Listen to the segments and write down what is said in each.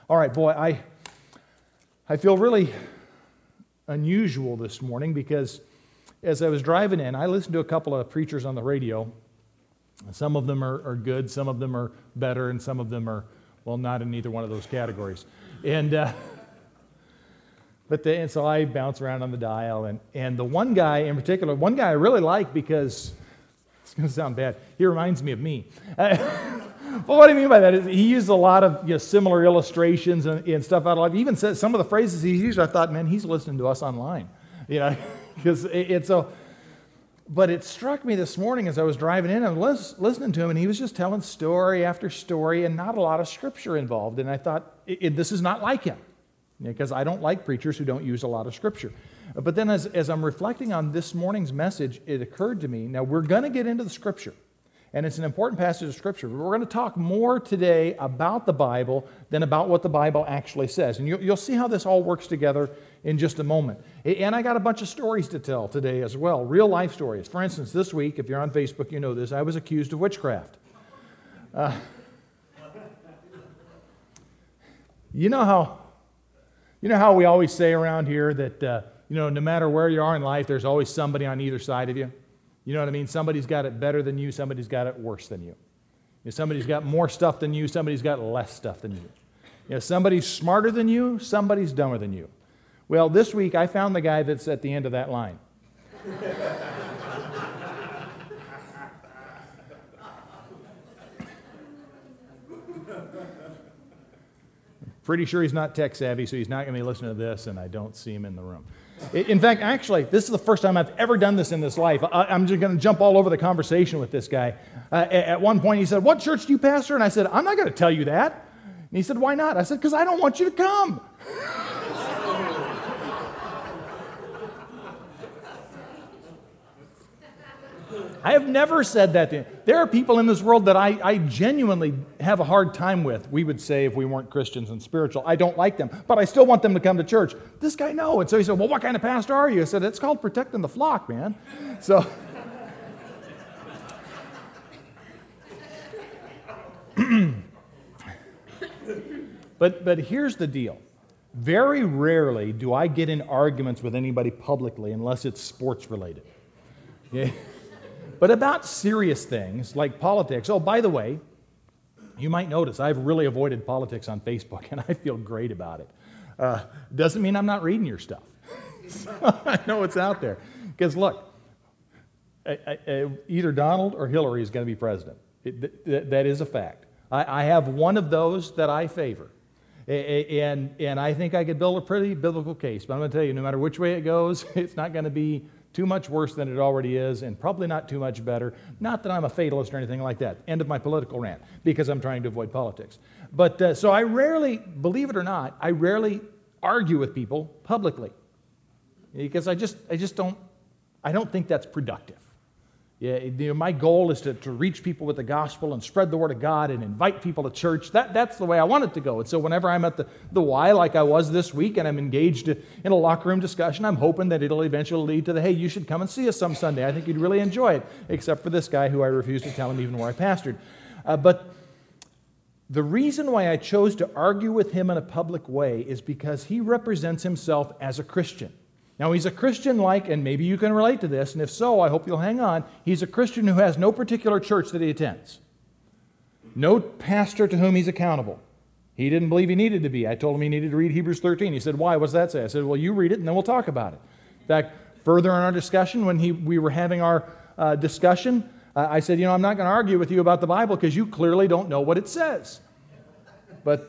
All right, boy, I feel really unusual this morning because as I was driving in, I listened to a couple of preachers on the radio. Some of them are good, some of them are better, and some of them are, well, not in either one of those categories. And so I bounce around on the dial, and the one guy in particular, one guy I really like because, it's going to sound bad, he reminds me of me. Well, what I mean by that is he used a lot of similar illustrations and stuff out of life. He even said some of the phrases he used, I thought, man, he's listening to us online. Because it's so. But it struck me this morning as I was driving in, I was listening to him, and he was just telling story after story and not a lot of scripture involved. And I thought, this is not like him, because I don't like preachers who don't use a lot of scripture. But then as I'm reflecting on this morning's message, it occurred to me, now we're going to get into the scripture. And it's an important passage of Scripture. But we're going to talk more today about the Bible than about what the Bible actually says. And you'll see how this all works together in just a moment. And I got a bunch of stories to tell today as well, real life stories. For instance, this week, if you're on Facebook, you know this, I was accused of witchcraft. You know how we always say around here that no matter where you are in life, there's always somebody on either side of you. You know what I mean? Somebody's got it better than you, somebody's got it worse than you. Somebody's got more stuff than you, somebody's got less stuff than you. Somebody's smarter than you, somebody's dumber than you. Well, this week I found the guy that's at the end of that line. Pretty sure he's not tech savvy, so he's not going to be listening to this, and I don't see him in the room. In fact, actually, this is the first time I've ever done this in this life. I'm just going to jump all over the conversation with this guy. At one point, he said, "What church do you pastor?" And I said, "I'm not going to tell you that." And he said, "Why not?" I said, "Because I don't want you to come." I have never said that to him. There are people in this world that I genuinely have a hard time with. We would say if we weren't Christians and spiritual, I don't like them, but I still want them to come to church. This guy, no. And so he said, "Well, what kind of pastor are you?" I said, "It's called protecting the flock, man." So, but here's the deal. Very rarely do I get in arguments with anybody publicly unless it's sports related. Okay? But about serious things like politics, oh, by the way, you might notice I've really avoided politics on Facebook, and I feel great about it. Doesn't mean I'm not reading your stuff. So I know it's out there. Because look, either Donald or Hillary is going to be president. That is a fact. I have one of those that I favor. And I think I could build a pretty biblical case. But I'm going to tell you, no matter which way it goes, it's not going to be too much worse than it already is, and probably not too much better. Not that I'm a fatalist or anything like that. End of my political rant, because I'm trying to avoid politics. But so I rarely, believe it or not, I rarely argue with people publicly, because I just don't think that's productive. My goal is to reach people with the gospel and spread the word of God and invite people to church. That's the way I want it to go. And so whenever I'm at the Y, like I was this week, and I'm engaged in a locker room discussion, I'm hoping that it'll eventually lead to hey, you should come and see us some Sunday. I think you'd really enjoy it, except for this guy who I refused to tell him even where I pastored. But the reason why I chose to argue with him in a public way is because he represents himself as a Christian. Now, he's a Christian and maybe you can relate to this, and if so, I hope you'll hang on. He's a Christian who has no particular church that he attends. No pastor to whom he's accountable. He didn't believe he needed to be. I told him he needed to read Hebrews 13. He said, "Why? What's that say?" I said, "Well, you read it, and then we'll talk about it." In fact, further in our discussion, when we were having our discussion, I said, "I'm not going to argue with you about the Bible because you clearly don't know what it says." But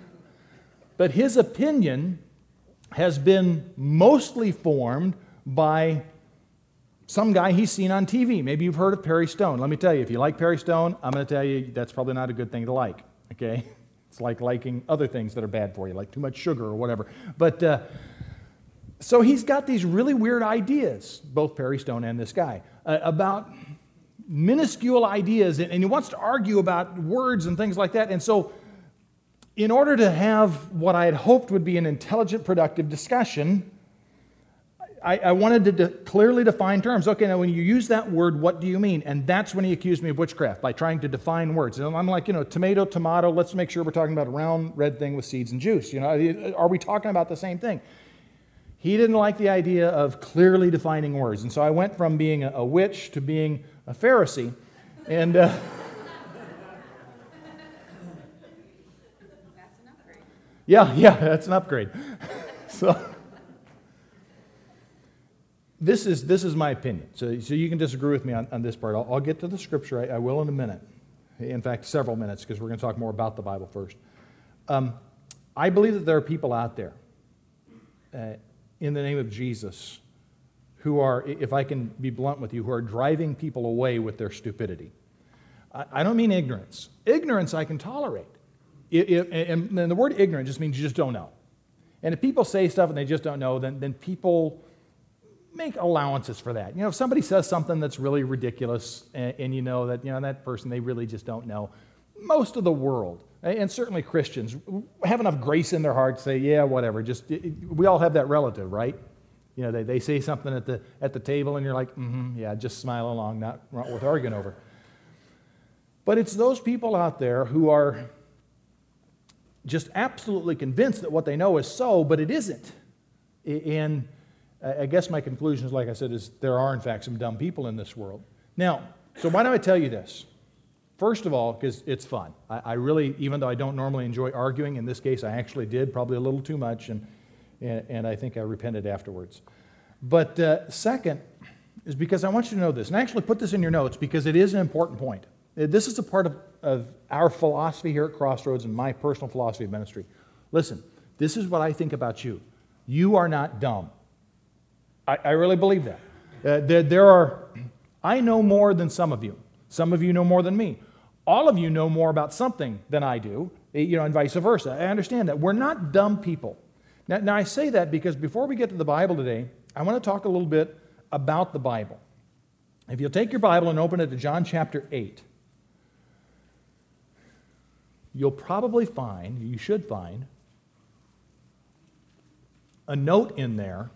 his opinion has been mostly formed by some guy he's seen on TV. Maybe you've heard of Perry Stone. Let me tell you, if you like Perry Stone, I'm going to tell you that's probably not a good thing to like, okay? It's like liking other things that are bad for you, like too much sugar or whatever. But so he's got these really weird ideas, both Perry Stone and this guy, about minuscule ideas, and he wants to argue about words and things like that. And so in order to have what I had hoped would be an intelligent, productive discussion, I wanted to clearly define terms. Okay, now when you use that word, what do you mean? And that's when he accused me of witchcraft, by trying to define words. And I'm like, tomato, let's make sure we're talking about a round red thing with seeds and juice. Are we talking about the same thing? He didn't like the idea of clearly defining words. And so I went from being a witch to being a Pharisee. And That's an upgrade. yeah, that's an upgrade. So this is my opinion. So you can disagree with me on this part. I'll get to the scripture. I will in a minute. In fact, several minutes, because we're going to talk more about the Bible first. I believe that there are people out there in the name of Jesus who are, if I can be blunt with you, who are driving people away with their stupidity. I don't mean ignorance. Ignorance I can tolerate. And the word ignorant just means you just don't know. And if people say stuff and they just don't know, then people make allowances for that. If somebody says something that's really ridiculous and you know that person, they really just don't know. Most of the world, and certainly Christians, have enough grace in their heart to say, yeah, whatever. We all have that relative, right? They say something at the table and you're like, yeah, just smile along, not worth arguing over. But it's those people out there who are just absolutely convinced that what they know is so, but it isn't. And I guess my conclusion is, like I said, is there are, in fact, some dumb people in this world. Now, so why do I tell you this? First of all, because it's fun. I really, even though I don't normally enjoy arguing, in this case I actually did, probably a little too much, and I think I repented afterwards. But second is because I want you to know this, and actually put this in your notes because it is an important point. This is a part of our philosophy here at Crossroads and my personal philosophy of ministry. Listen, this is what I think about you. You are not dumb. I really believe that. I know more than some of you. Some of you know more than me. All of you know more about something than I do, and vice versa. I understand that. We're not dumb people. Now, I say that because before we get to the Bible today, I want to talk a little bit about the Bible. If you'll take your Bible and open it to John chapter 8, you'll probably find, you should find, a note in there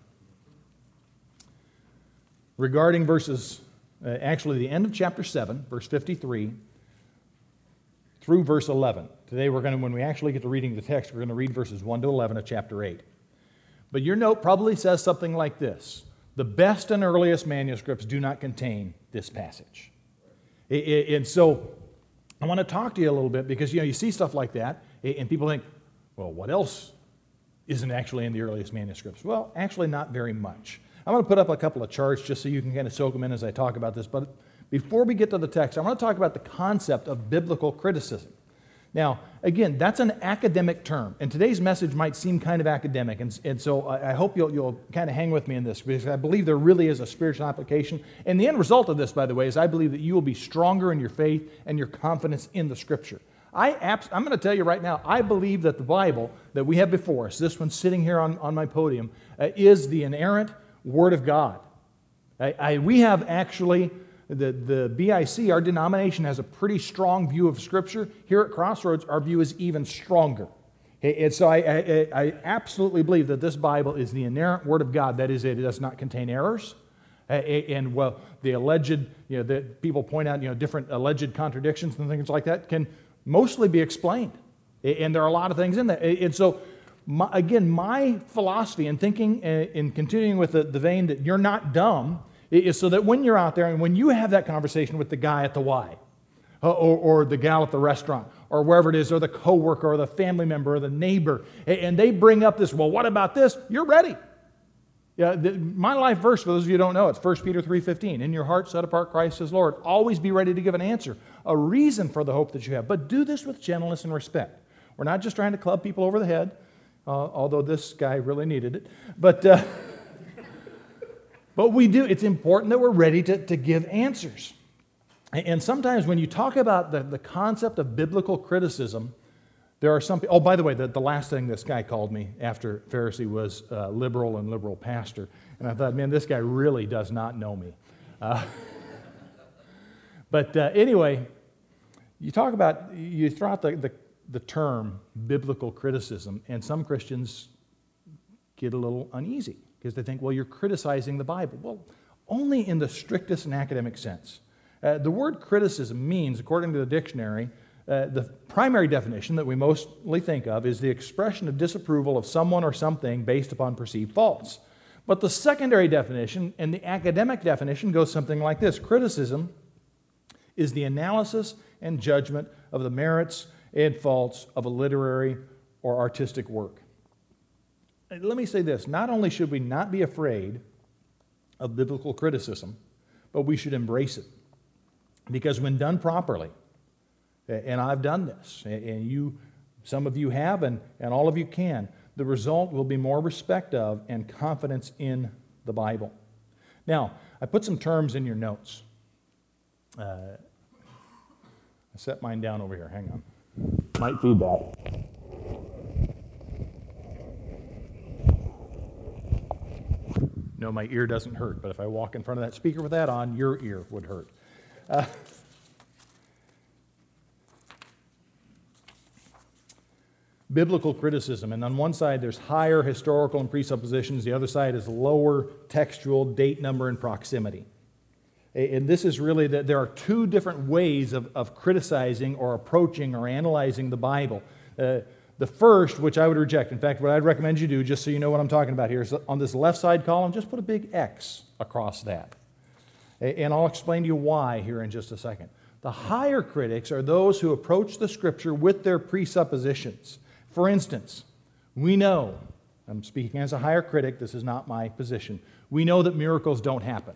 regarding actually the end of chapter 7, verse 53, through verse 11. Today when we actually get to reading the text, we're going to read verses 1 to 11 of chapter 8. But your note probably says something like this: the best and earliest manuscripts do not contain this passage. And so I want to talk to you a little bit because you see stuff like that and people think, well, what else isn't actually in the earliest manuscripts? Well, actually not very much. I'm going to put up a couple of charts just so you can kind of soak them in as I talk about this. But before we get to the text, I want to talk about the concept of biblical criticism. Now, again, that's an academic term, and today's message might seem kind of academic, and so I hope you'll kind of hang with me in this, because I believe there really is a spiritual application. And the end result of this, by the way, is I believe that you will be stronger in your faith and your confidence in the Scripture. I'm going to tell you right now, I believe that the Bible that we have before us, this one sitting here on my podium, is the inerrant Word of God. We have actually... The BIC, our denomination, has a pretty strong view of Scripture. Here at Crossroads, our view is even stronger. And so I absolutely believe that this Bible is the inerrant Word of God. That is, it does not contain errors. And, well, the alleged, that people point out, different alleged contradictions and things like that can mostly be explained. And there are a lot of things in there. And so, my philosophy in thinking and continuing with the vein that you're not dumb is so that when you're out there and when you have that conversation with the guy at the Y or the gal at the restaurant or wherever it is, or the coworker or the family member or the neighbor, and they bring up this, well, what about this? You're ready. Yeah, my life verse, for those of you who don't know, it's 1 Peter 3:15. In your heart set apart Christ as Lord. Always be ready to give an answer, a reason for the hope that you have. But do this with gentleness and respect. We're not just trying to club people over the head, although this guy really needed it. But we do. It's important that we're ready to give answers. And sometimes when you talk about the concept of biblical criticism, there are some people... Oh, by the way, the last thing this guy called me after Pharisee was liberal and liberal pastor. And I thought, man, this guy really does not know me. But anyway, you throw out the term biblical criticism, and some Christians get a little uneasy because they think, well, you're criticizing the Bible. Well, only in the strictest and academic sense. The word criticism means, according to the dictionary, the primary definition that we mostly think of is the expression of disapproval of someone or something based upon perceived faults. But the secondary definition and the academic definition goes something like this. Criticism is the analysis and judgment of the merits and faults of a literary or artistic work. Let me say this. Not only should we not be afraid of biblical criticism, but we should embrace it. Because when done properly, and I've done this, and some of you have, and all of you can, the result will be more respect of and confidence in the Bible. Now, I put some terms in your notes. I set mine down over here. Hang on. Might feedback. No, my ear doesn't hurt, but if I walk in front of that speaker with that on, your ear would hurt. Biblical criticism, and on one side there's higher historical and presuppositions, the other side is lower textual, date, number, and proximity. And this is really that there are two different ways of criticizing or approaching or analyzing the Bible. The first, which I would reject, in fact, what I'd recommend you do, just so you know what I'm talking about here, is on this left side column, just put a big X across that. And I'll explain to you why here in just a second. The higher critics are those who approach the Scripture with their presuppositions. For instance, we know, I'm speaking as a higher critic, this is not my position, we know that miracles don't happen.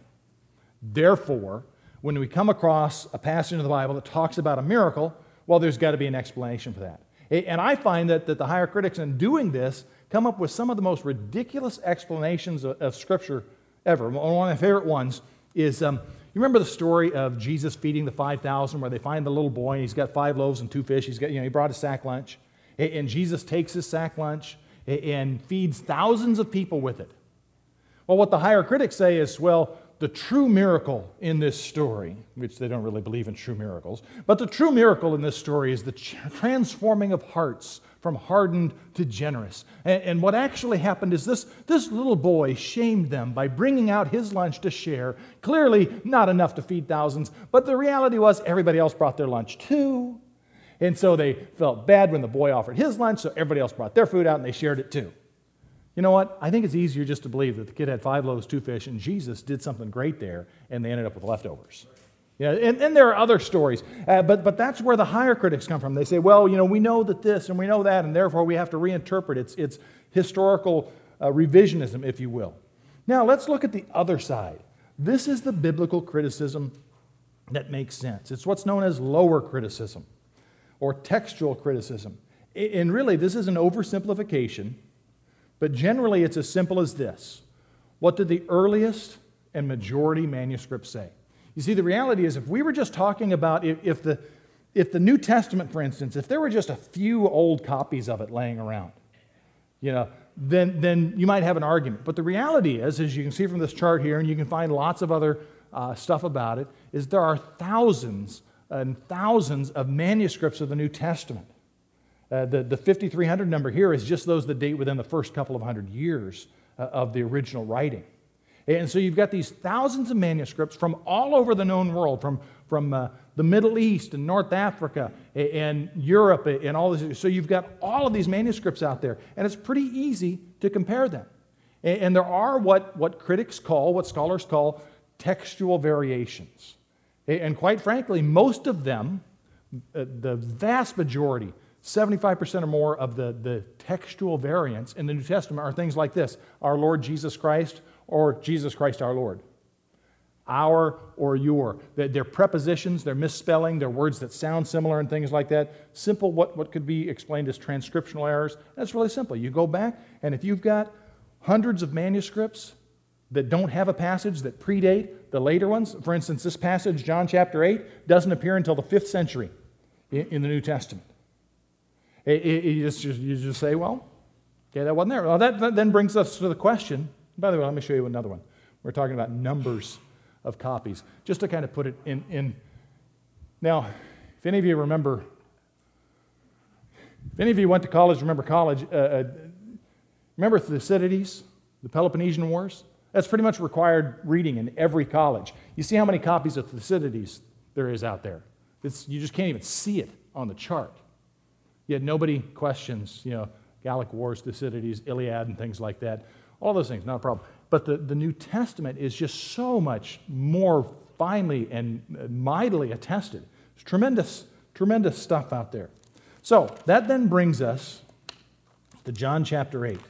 Therefore, when we come across a passage in the Bible that talks about a miracle, well, there's got to be an explanation for that. And I find that the higher critics in doing this come up with some of the most ridiculous explanations of Scripture ever. One of my favorite ones is, you remember the story of Jesus feeding the 5,000 where they find the little boy and he's got 5 loaves and 2 fish. He brought a sack lunch. And Jesus takes his sack lunch and feeds thousands of people with it. Well, what the higher critics say is, well, the true miracle in this story, which they don't really believe in true miracles, but the true miracle in this story is the transforming of hearts from hardened to generous. And what actually happened is this little boy shamed them by bringing out his lunch to share. Clearly not enough to feed thousands, but the reality was everybody else brought their lunch too. And so they felt bad when the boy offered his lunch, so everybody else brought their food out and they shared it too. You know what? I think it's easier just to believe that the kid had 5 loaves, 2 fish, and Jesus did something great there, and they ended up with leftovers. Yeah, and there are other stories, but that's where the higher critics come from. They say, well, we know that this and we know that, and therefore we have to reinterpret. It's historical revisionism, if you will. Now, let's look at the other side. This is the biblical criticism that makes sense. It's what's known as lower criticism or textual criticism. And really, this is an oversimplification, but generally it's as simple as this. What did the earliest and majority manuscripts say? You see, the reality is if we were just talking about if the New Testament, for instance, if there were just a few old copies of it laying around, then you might have an argument. But the reality is, as you can see from this chart here, and you can find lots of other stuff about it, is there are thousands and thousands of manuscripts of the New Testament. The 5,300 number here is just those that date within the first couple of hundred years of the original writing. And so you've got these thousands of manuscripts from all over the known world, from the Middle East and North Africa and Europe and all this. So you've got all of these manuscripts out there, and it's pretty easy to compare them. And there are what critics call, what scholars call, textual variations. And quite frankly, most of them, the vast majority, 75% or more of the textual variants in the New Testament are things like this: our Lord Jesus Christ, or Jesus Christ our Lord. Our or your. They're prepositions, they're misspelling, they're words that sound similar and things like that. Simple, what could be explained as transcriptional errors. That's really simple. You go back, and if you've got hundreds of manuscripts that don't have a passage that predate the later ones, for instance, this passage, John chapter 8, doesn't appear until the 5th century in the New Testament. You just say, well, okay, that wasn't there. Well, that then brings us to the question. By the way, let me show you another one. We're talking about numbers of copies, just to kind of put it in. Now, if any of you remember, if any of you went to college, remember college, remember Thucydides, The Peloponnesian Wars? That's pretty much required reading in every college. You see how many copies of Thucydides there is out there. You just can't even see it on the chart. Yet nobody questions, Gallic Wars, Thucydides, Iliad, and things like that. All those things, not a problem. But the New Testament is just so much more finely and mightily attested. It's tremendous stuff out there. So that then brings us to John chapter 8.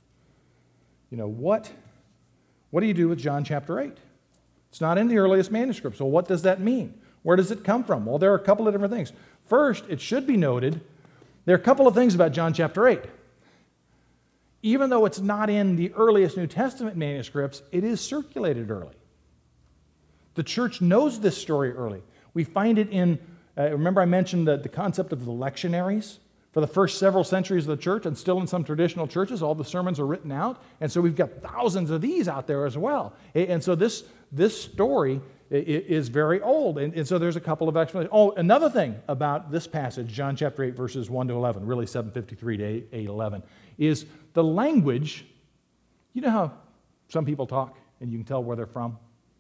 What do you do with John chapter 8? It's not in the earliest manuscripts. So what does that mean? Where does it come from? Well, there are a couple of different things. First, it should be noted, there are a couple of things about John chapter 8. Even though it's not in the earliest New Testament manuscripts, it is circulated early. The church knows this story early. We find it in, remember I mentioned the concept of the lectionaries? For the first several centuries of the church, and still in some traditional churches, all the sermons are written out. And so we've got thousands of these out there as well. And so this story is very old. And so there's a couple of explanations. Oh, another thing about this passage, John chapter 8, verses 1 to 11, really 7:53 to 8:11, is the language. You know how some people talk and you can tell where they're from?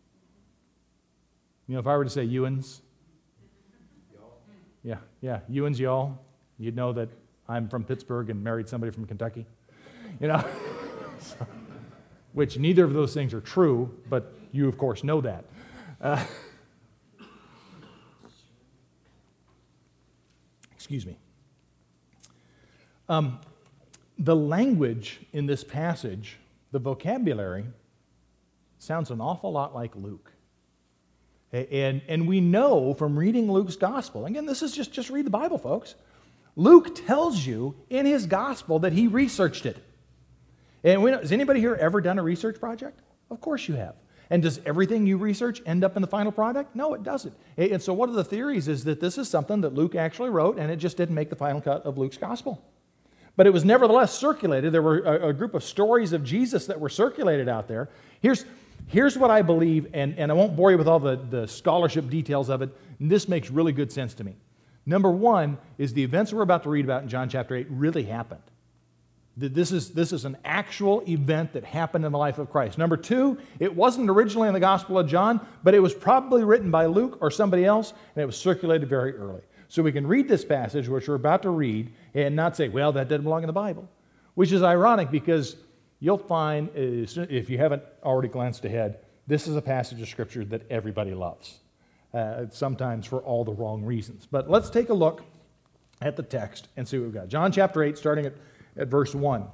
If I were to say Ewans. Yeah, Ewans, y'all. You'd know that I'm from Pittsburgh and married somebody from Kentucky. Which neither of those things are true, but you, of course, know that. Excuse me. The language in this passage, the vocabulary, sounds an awful lot like Luke. And we know from reading Luke's gospel, again, this is just read the Bible, folks. Luke tells you in his gospel that he researched it. And has anybody here ever done a research project? Of course you have. And does everything you research end up in the final product? No, it doesn't. And so one of the theories is that this is something that Luke actually wrote, and it just didn't make the final cut of Luke's gospel. But it was nevertheless circulated. There were a group of stories of Jesus that were circulated out there. Here's what I believe, and I won't bore you with all the scholarship details of it, and this makes really good sense to me. Number one is the events we're about to read about in John chapter 8 really happened. This is an actual event that happened in the life of Christ. Number two, it wasn't originally in the Gospel of John, but it was probably written by Luke or somebody else, and it was circulated very early. So we can read this passage, which we're about to read, and not say, well, that doesn't belong in the Bible, which is ironic because you'll find, if you haven't already glanced ahead, this is a passage of Scripture that everybody loves. Sometimes for all the wrong reasons. But let's take a look at the text and see what we've got. John chapter 8, starting at verse 1.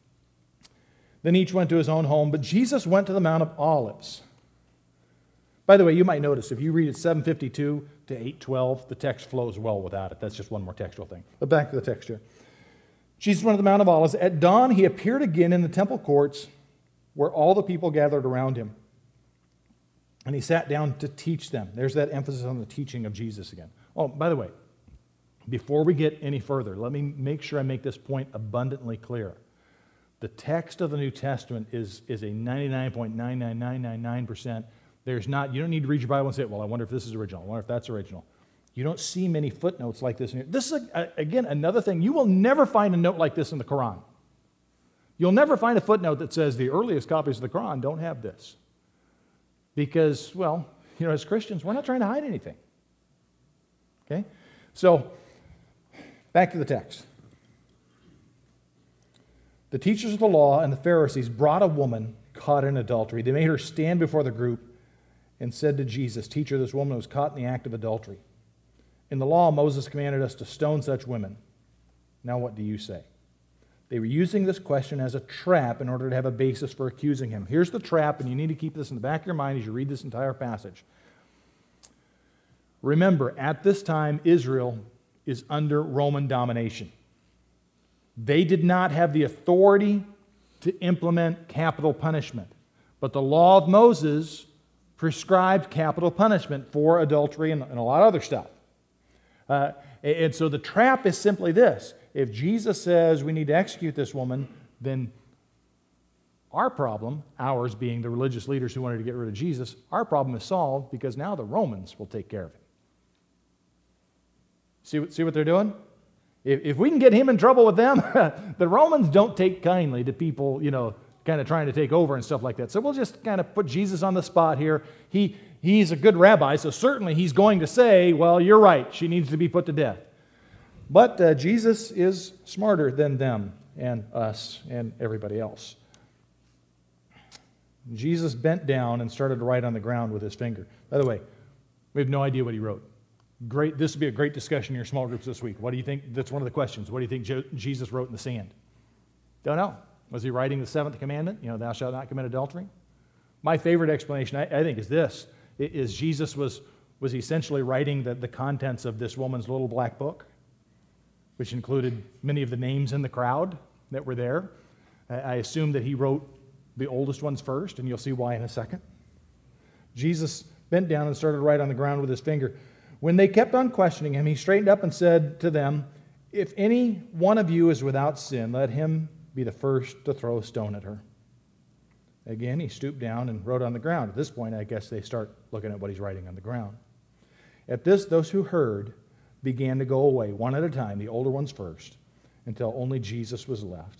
Then each went to his own home, but Jesus went to the Mount of Olives. By the way, you might notice if you read it 752 to 812, the text flows well without it. That's just one more textual thing. But back to the text here. Jesus went to the Mount of Olives. At dawn, he appeared again in the temple courts where all the people gathered around him. And he sat down to teach them. There's that emphasis on the teaching of Jesus again. Oh, by the way, before we get any further, let me make sure I make this point abundantly clear. The text of the New Testament is a 99.99999%. You don't need to read your Bible and say, well, I wonder if this is original. I wonder if that's original. You don't see many footnotes like this in here. This is, again, another thing. You will never find a note like this in the Quran. You'll never find a footnote that says the earliest copies of the Quran don't have this. Because, well, as Christians, we're not trying to hide anything. Okay? So, back to the text. The teachers of the law and the Pharisees brought a woman caught in adultery. They made her stand before the group and said to Jesus, "Teacher, this woman was caught in the act of adultery. In the law, Moses commanded us to stone such women. Now what do you say?" They were using this question as a trap in order to have a basis for accusing him. Here's the trap, and you need to keep this in the back of your mind as you read this entire passage. Remember, at this time, Israel is under Roman domination. They did not have the authority to implement capital punishment, but the law of Moses prescribed capital punishment for adultery and a lot of other stuff. And so the trap is simply this. If Jesus says we need to execute this woman, then our problem, ours being the religious leaders who wanted to get rid of Jesus, our problem is solved because now the Romans will take care of him. See what they're doing? If we can get him in trouble with them, the Romans don't take kindly to people, kind of trying to take over and stuff like that. So we'll just kind of put Jesus on the spot here. He's a good rabbi, so certainly he's going to say, well, you're right, she needs to be put to death. But Jesus is smarter than them and us and everybody else. Jesus bent down and started to write on the ground with his finger. By the way, we have no idea what he wrote. Great. This would be a great discussion in your small groups this week. What do you think? That's one of the questions. What do you think Jesus wrote in the sand? Don't know. Was he writing the seventh commandment? Thou shalt not commit adultery? My favorite explanation, I think, is this. Is Jesus was essentially writing the contents of this woman's little black book, which included many of the names in the crowd that were there. I assume that he wrote the oldest ones first, and you'll see why in a second. Jesus bent down and started to write on the ground with his finger. When they kept on questioning him, he straightened up and said to them, "If any one of you is without sin, let him be the first to throw a stone at her." Again, he stooped down and wrote on the ground. At this point, I guess they start looking at what he's writing on the ground. At this, those who heard began to go away, one at a time, the older ones first, until only Jesus was left.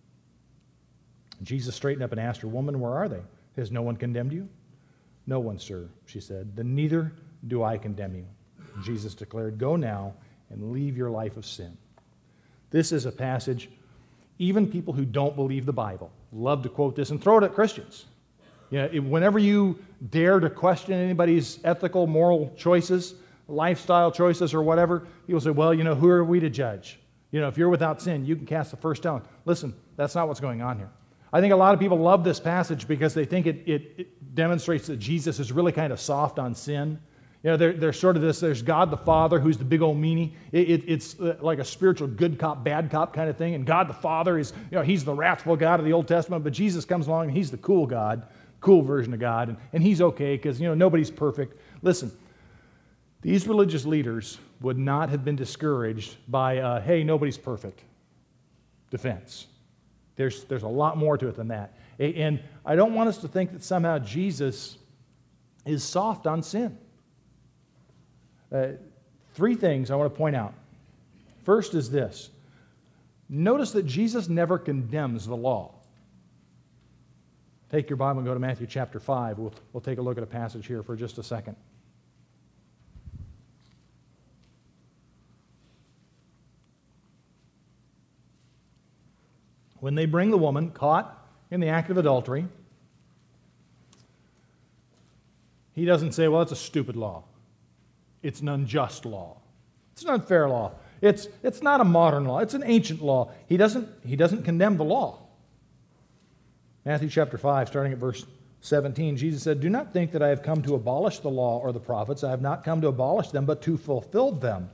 Jesus straightened up and asked her, "Woman, where are they? Has no one condemned you?" "No one, sir," she said. "Then neither do I condemn you." Jesus declared, "Go now and leave your life of sin." This is a passage, even people who don't believe the Bible love to quote this and throw it at Christians. Whenever you dare to question anybody's ethical, moral choices, lifestyle choices or whatever, people say, well, who are we to judge? If you're without sin, you can cast the first stone. Listen, that's not what's going on here. I think a lot of people love this passage because they think it demonstrates that Jesus is really kind of soft on sin. There's sort of this, there's God the Father who's the big old meanie. It's like a spiritual good cop, bad cop kind of thing. And God the Father is, he's the wrathful God of the Old Testament, but Jesus comes along and he's the cool God, cool version of God. And he's okay because, nobody's perfect. Listen, these religious leaders would not have been discouraged by, hey, nobody's perfect defense. There's a lot more to it than that. And I don't want us to think that somehow Jesus is soft on sin. Three things I want to point out. First is this. Notice that Jesus never condemns the law. Take your Bible and go to Matthew chapter 5. We'll take a look at a passage here for just a second. When they bring the woman caught in the act of adultery, he doesn't say, well, it's a stupid law. It's an unjust law. It's an unfair law. It's not a modern law. It's an ancient law. He doesn't condemn the law. Matthew chapter 5, starting at verse 17, Jesus said, "Do not think that I have come to abolish the law or the prophets. I have not come to abolish them, but to fulfill them.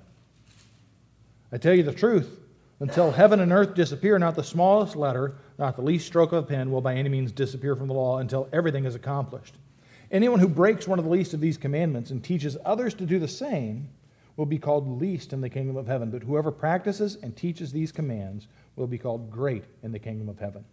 I tell you the truth, until heaven and earth disappear, not the smallest letter, not the least stroke of a pen will by any means disappear from the law until everything is accomplished. Anyone who breaks one of the least of these commandments and teaches others to do the same will be called least in the kingdom of heaven. But whoever practices and teaches these commands will be called great in the kingdom of heaven."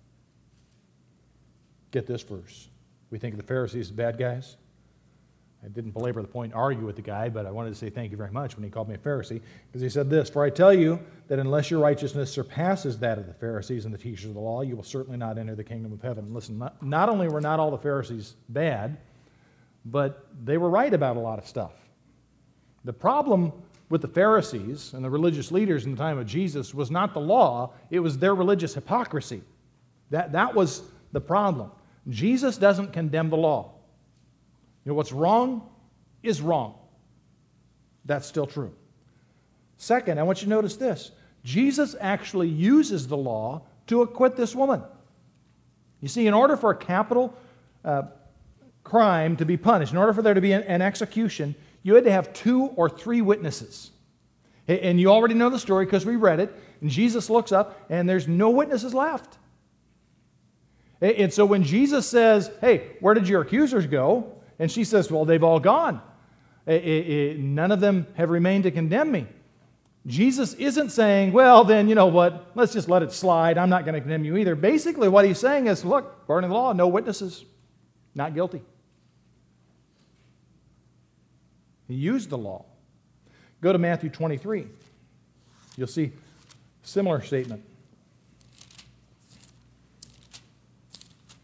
Get this verse. We think of the Pharisees as bad guys. I didn't belabor the point and argue with the guy, but I wanted to say thank you very much when he called me a Pharisee, because he said this, "For I tell you that unless your righteousness surpasses that of the Pharisees and the teachers of the law, you will certainly not enter the kingdom of heaven." Listen, not only were not all the Pharisees bad, but they were right about a lot of stuff. The problem with the Pharisees and the religious leaders in the time of Jesus was not the law, it was their religious hypocrisy. That was the problem. Jesus doesn't condemn the law. What's wrong is wrong. That's still true. Second, I want you to notice this. Jesus actually uses the law to acquit this woman. You see, in order for a capital crime to be punished, in order for there to be an execution, you had to have 2 or 3 witnesses. And you already know the story because we read it. And Jesus looks up and there's no witnesses left. And so when Jesus says, "Hey, where did your accusers go?" And she says, "Well, they've all gone. None of them have remained to condemn me." Jesus isn't saying, "Well, then, you know what? Let's just let it slide. I'm not going to condemn you either." Basically, what he's saying is, look, according to the law, no witnesses, not guilty. He used the law. Go to Matthew 23. You'll see a similar statement.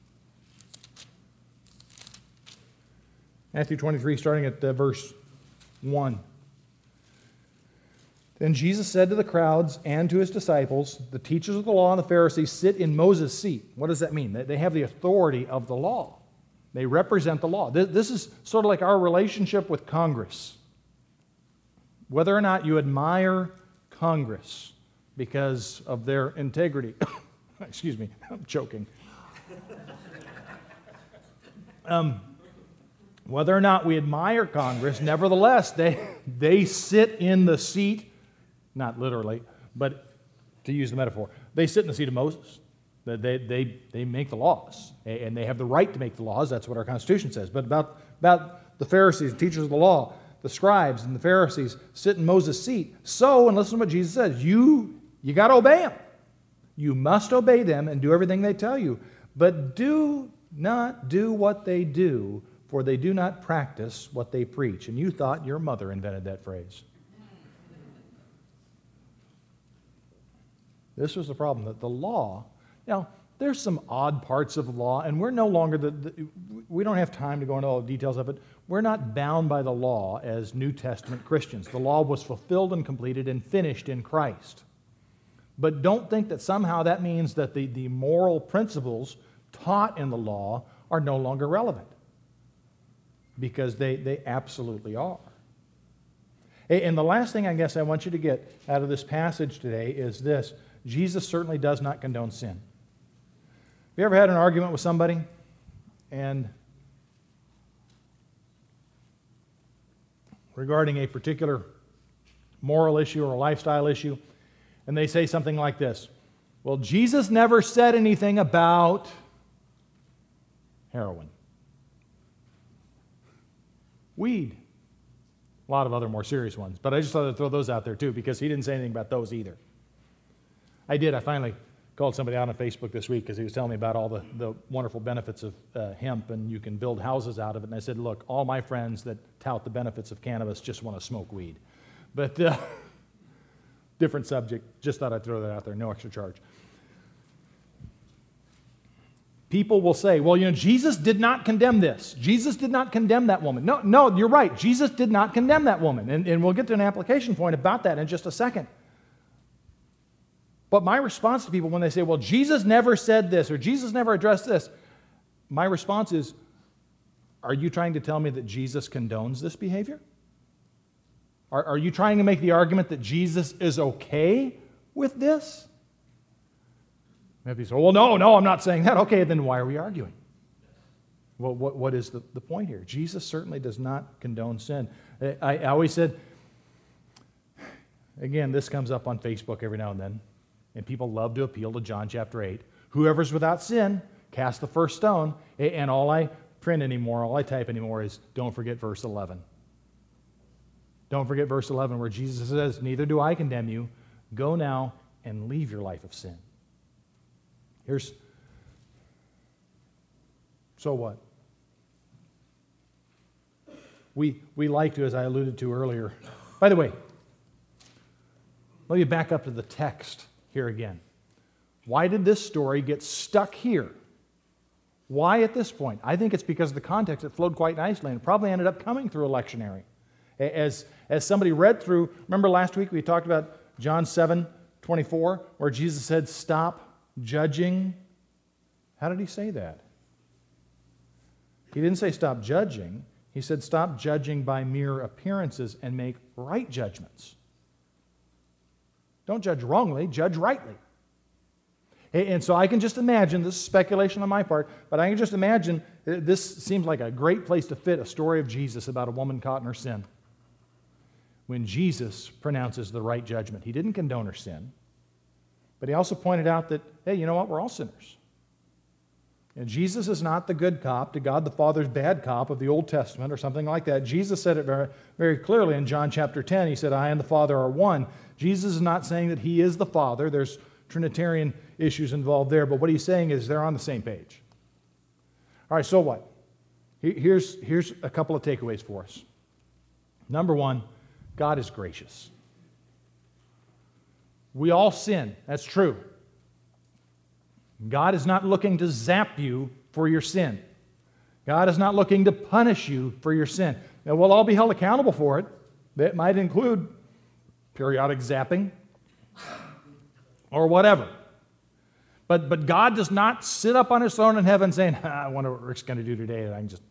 Matthew 23, starting at verse 1. Then Jesus said to the crowds and to his disciples, the teachers of the law and the Pharisees sit in Moses' seat. What does that mean? They have the authority of the law. They represent the law. This is sort of like our relationship with Congress. Whether or not you admire Congress because of their integrity. Excuse me, I'm choking. Whether or not we admire Congress, nevertheless, they sit in the seat, not literally, but to use the metaphor, they sit in the seat of Moses. They make the laws, and they have the right to make the laws. That's what our Constitution says. But about the Pharisees, teachers of the law, the scribes and the Pharisees sit in Moses' seat. So, and listen to what Jesus says, you got to obey them. You must obey them and do everything they tell you. But do not do what they do, for they do not practice what they preach. And you thought your mother invented that phrase. This was the problem, that the law, now, there's some odd parts of the law, and we're no longer, we don't have time to go into all the details of it. We're not bound by the law as New Testament Christians. The law was fulfilled and completed and finished in Christ. But don't think that somehow that means that the moral principles taught in the law are no longer relevant, because they absolutely are. And the last thing I guess I want you to get out of this passage today is this: Jesus certainly does not condone sin. Have you ever had an argument with somebody and regarding a particular moral issue or a lifestyle issue, and they say something like this: well, Jesus never said anything about heroin, weed, a lot of other more serious ones, but I just thought I'd throw those out there too, because he didn't say anything about those either. I finally called somebody out on Facebook this week because he was telling me about all the wonderful benefits of hemp, and you can build houses out of it. And I said, look, all my friends that tout the benefits of cannabis just want to smoke weed. But different subject, just thought I'd throw that out there, no extra charge. People will say, well, Jesus did not condemn this. Jesus did not condemn that woman. No, you're right. Jesus did not condemn that woman. And we'll get to an application point about that in just a second. But my response to people when they say, well, Jesus never said this or Jesus never addressed this, my response is, are you trying to tell me that Jesus condones this behavior? Are you trying to make the argument that Jesus is okay with this? Maybe you say, well, no, I'm not saying that. Okay, then why are we arguing? Well, what is the point here? Jesus certainly does not condone sin. I always said, again, this comes up on Facebook every now and then, and people love to appeal to John chapter 8. Whoever's without sin, cast the first stone. And all I type anymore is, don't forget verse 11. Don't forget verse 11 where Jesus says, neither do I condemn you. Go now and leave your life of sin. So what? We like to, as I alluded to earlier. By the way, let me back up to the text here again. Why did this story get stuck here? Why at this point? I think it's because of the context. It flowed quite nicely and probably ended up coming through a lectionary. As somebody read through, remember last week we talked about John 7:24, where Jesus said, stop judging. How did he say that? He didn't say stop judging. He said stop judging by mere appearances and make right judgments. Don't judge wrongly, judge rightly. And so I can just imagine, this is speculation on my part, but I can just imagine, this seems like a great place to fit a story of Jesus about a woman caught in her sin. When Jesus pronounces the right judgment, he didn't condone her sin, but he also pointed out that, hey, you know what, we're all sinners. And Jesus is not the good cop to God the Father's bad cop of the Old Testament or something like that. Jesus said it very, very clearly in John chapter 10. He said, I and the Father are one. Jesus is not saying that he is the Father. There's Trinitarian issues involved there, but what he's saying is they're on the same page. All right, so what? Here's a couple of takeaways for us. Number one, God is gracious. We all sin. That's true. God is not looking to zap you for your sin. God is not looking to punish you for your sin. Now, we'll all be held accountable for it. That might include periodic zapping or whatever. But God does not sit up on his throne in heaven saying, I wonder what Rick's going to do today that I can just,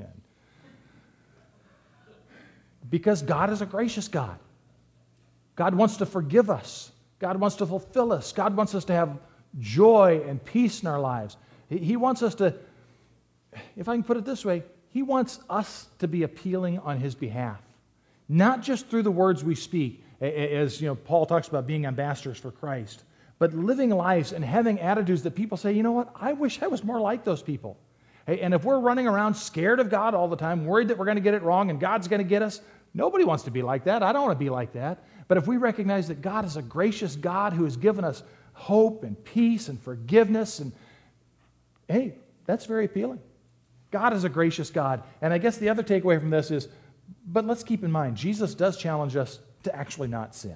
Because God is a gracious God. God wants to forgive us. God wants to fulfill us. God wants us to have joy and peace in our lives. He wants us to, if I can put it this way, he wants us to be appealing on his behalf. Not just through the words we speak, as Paul talks about being ambassadors for Christ, but living lives and having attitudes that people say, you know what, I wish I was more like those people. And if we're running around scared of God all the time, worried that we're going to get it wrong and God's going to get us, nobody wants to be like that. I don't want to be like that. But if we recognize that God is a gracious God who has given us hope and peace and forgiveness, and hey, that's very appealing. God is a gracious God. And I guess the other takeaway from this is, but let's keep in mind, Jesus does challenge us to actually not sin.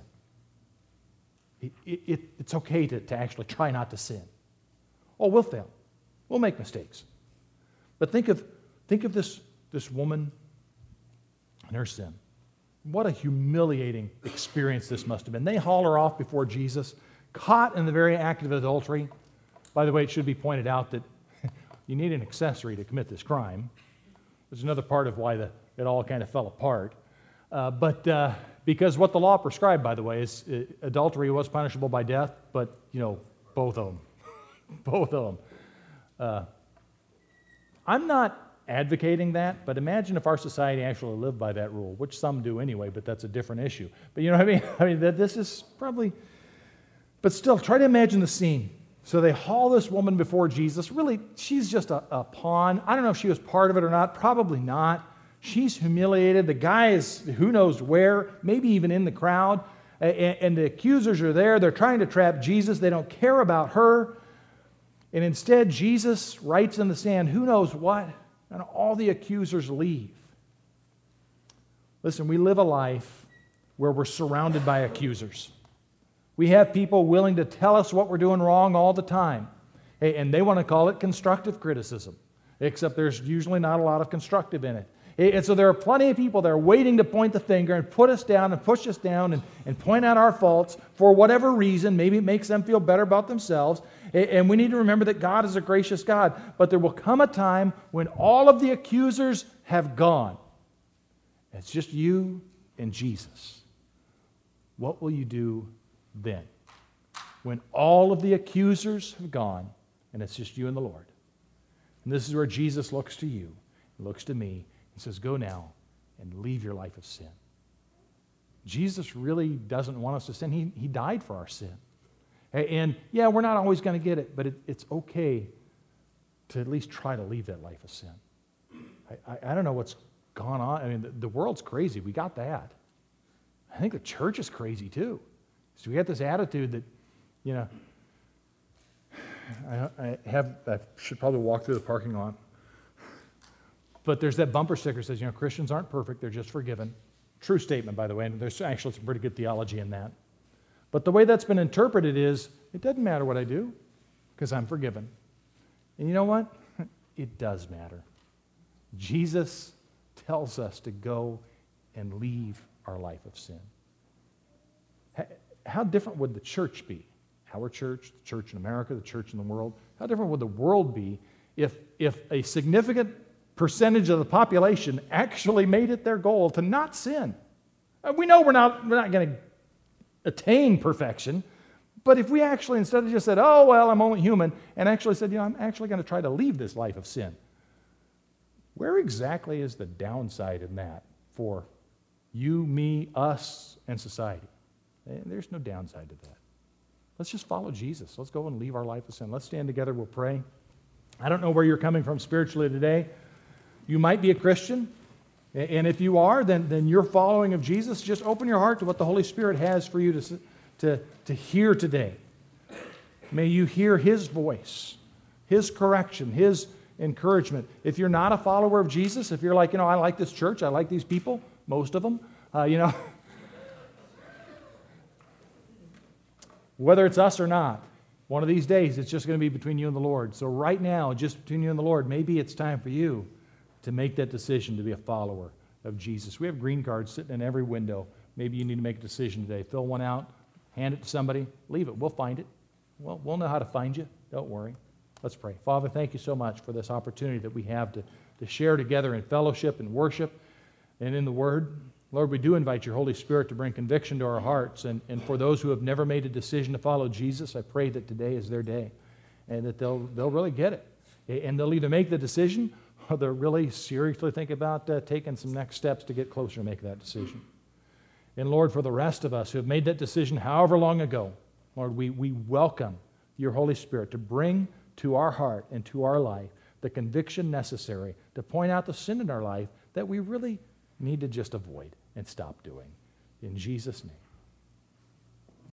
It's okay to actually try not to sin. Oh, we'll fail. We'll make mistakes. But think of this woman and her sin. What a humiliating experience this must have been. They haul her off before Jesus, caught in the very act of adultery. By the way, it should be pointed out that you need an accessory to commit this crime. There's another part of why it all kind of fell apart. Because what the law prescribed, by the way, is adultery was punishable by death, but, both of them. Both of them. I'm not advocating that, but imagine if our society actually lived by that rule, which some do anyway, but that's a different issue. But you know what I mean? I mean, this is probably... But still, try to imagine the scene. So they haul this woman before Jesus. Really, she's just a pawn. I don't know if she was part of it or not. Probably not. She's humiliated. The guy is who knows where, maybe even in the crowd. And the accusers are there. They're trying to trap Jesus. They don't care about her. And instead, Jesus writes in the sand, who knows what, and all the accusers leave. Listen, we live a life where we're surrounded by accusers. We have people willing to tell us what we're doing wrong all the time. And they want to call it constructive criticism, except there's usually not a lot of constructive in it. And so there are plenty of people that are waiting to point the finger and put us down and push us down and point out our faults for whatever reason. Maybe it makes them feel better about themselves. And we need to remember that God is a gracious God. But there will come a time when all of the accusers have gone. It's just you and Jesus. What will you do then? When all of the accusers have gone and it's just you and the Lord. And this is where Jesus looks to you, looks to me, and says, go now and leave your life of sin. Jesus really doesn't want us to sin. He died for our sin. And yeah, we're not always going to get it, but it's okay to at least try to leave that life of sin. I don't know what's gone on. I mean, the world's crazy. We got that. I think the church is crazy too. So we got this attitude that, I should probably walk through the parking lot. But there's that bumper sticker that says, Christians aren't perfect, they're just forgiven. True statement, by the way, and there's actually some pretty good theology in that. But the way that's been interpreted is, it doesn't matter what I do, because I'm forgiven. And you know what? It does matter. Jesus tells us to go and leave our life of sin. How different would the church be? Our church, the church in America, the church in the world. How different would the world be if a significant percentage of the population actually made it their goal to not sin? We know we're not going to attain perfection, but if we actually, instead of just said, oh, well, I'm only human, and actually said, I'm actually going to try to leave this life of sin, where exactly is the downside in that for you, me, us, and society? There's no downside to that. Let's just follow Jesus. Let's go and leave our life of sin. Let's stand together. We'll pray. I don't know where you're coming from spiritually today. You might be a Christian, and if you are, then you're following of Jesus. Just open your heart to what the Holy Spirit has for you to hear today. May you hear His voice, His correction, His encouragement. If you're not a follower of Jesus, if you're like, I like this church, I like these people, most of them, whether it's us or not, one of these days it's just going to be between you and the Lord. So right now, just between you and the Lord, maybe it's time for you to make that decision to be a follower of Jesus. We have green cards sitting in every window. Maybe you need to make a decision today. Fill one out, hand it to somebody, leave it. We'll find it. We'll know how to find you. Don't worry. Let's pray. Father, thank you so much for this opportunity that we have to share together in fellowship and worship and in the Word. Lord, we do invite your Holy Spirit to bring conviction to our hearts. And for those who have never made a decision to follow Jesus, I pray that today is their day and that they'll really get it. And they'll either make the decision or they'll really seriously think about taking some next steps to get closer to make that decision. And Lord, for the rest of us who have made that decision however long ago, Lord, we welcome your Holy Spirit to bring to our heart and to our life the conviction necessary to point out the sin in our life that we really need to just avoid and stop doing. In Jesus' name.